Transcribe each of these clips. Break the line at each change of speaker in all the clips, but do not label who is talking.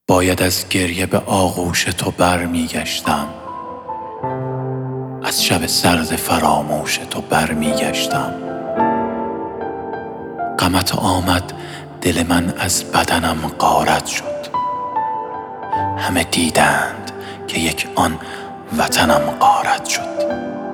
باید از گریه به آغوش تو برمیگشتم، از شب سرد فراموش تو برمیگشتم. غمت آمد، دل من از بدنم غارت شد. همه دیدند که یک آن وطنم غارت شد.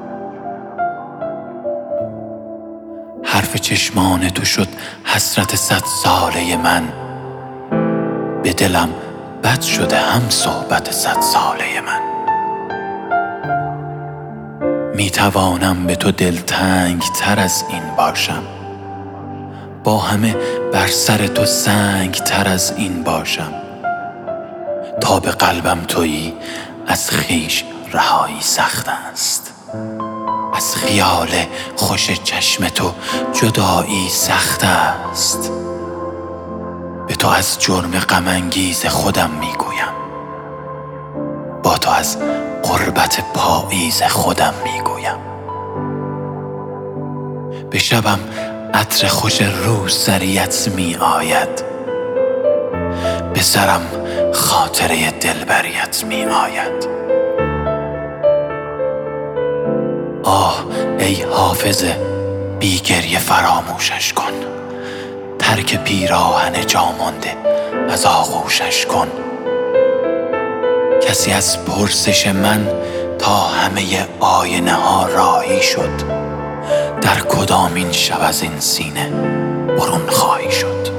حرف چشمان تو شد حسرت 100 ساله من. به دلم بد شده هم صحبت 100 ساله من. می توانم به تو دلتنگ تر از این باشم، با همه بر سر تو سنگ تر از این باشم. تا به قلبم تویی از خویش رهایی سخت است، از خیال خوش چشم تو جدایی سخت است. به تو از جرم غم انگیز خودم میگویم، با تو از غربت پاییز خودم میگویم. به شبم عطر خوش روسریت می آید، به سرم خاطره دلبریت می آید. آه ای حافظ بی گریه فراموشش کن، ترک پیراهن جا مانده از آغوشش کن. کسی از پرسش من تا همه آینه ها راهی شد، در کدامین شب از این سینه برون خواهی شد؟